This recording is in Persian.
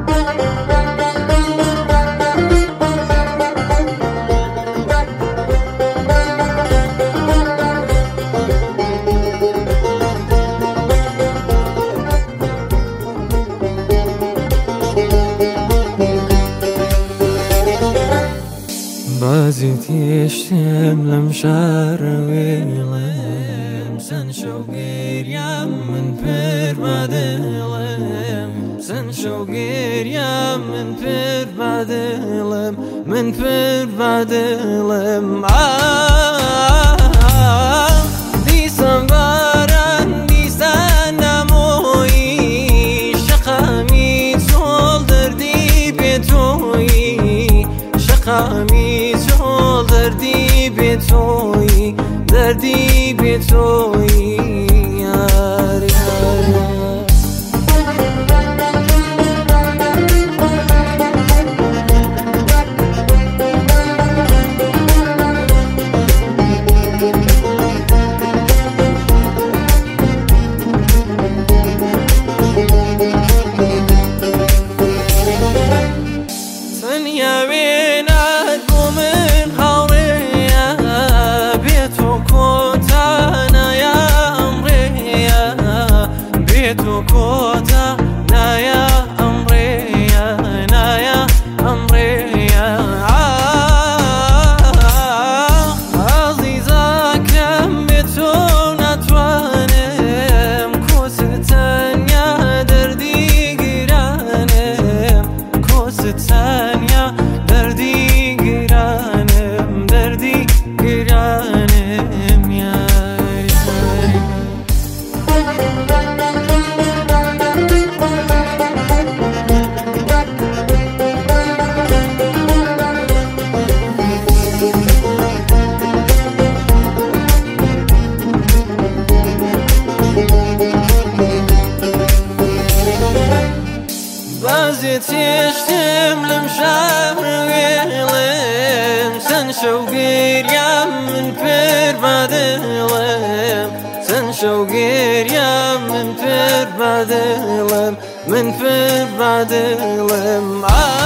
بازيت يشتم لمشار ويلم سن شوقير يا من بير بعدلم سن شوقير يا من بير بعدلم من بير بعدلم دي سنبارن دي سنموي شقامي زول دردي بتوي شقامي زول دردي بتوي دردي بتوي يار يار ثانية بينات ومن هورية بيتو كوتانا يا أمرية بيتو كوتانا يا أمرية نا يا أمرية عزيزة كم بيتو نتوانم كوستان يا دردي قرانم كوستان يا دردي قرانم دردي قرانم يا بازيت يشتم لمشار ويلم سن شوقير يا من بير بعدلم سن شوقير يا من بير بعدلم من بير بعدلم